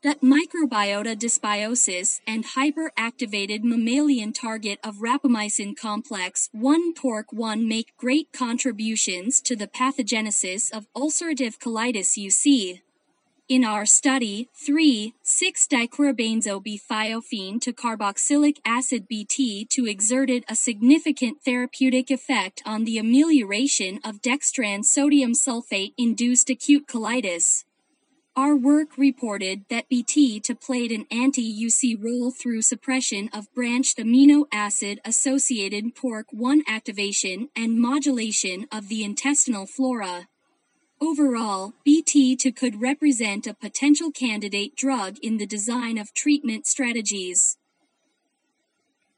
The microbiota dysbiosis and hyperactivated mammalian target of rapamycin complex 1 TORC1 make great contributions to the pathogenesis of ulcerative colitis UC. In our study, 3,6-dichlorobenzobithiophene to carboxylic acid BT2 exerted a significant therapeutic effect on the amelioration of dextran sodium sulfate-induced acute colitis. Our work reported that BT2 played an anti-UC role through suppression of branched amino acid-associated TORC1 activation and modulation of the intestinal flora. Overall, BT2 could represent a potential candidate drug in the design of treatment strategies.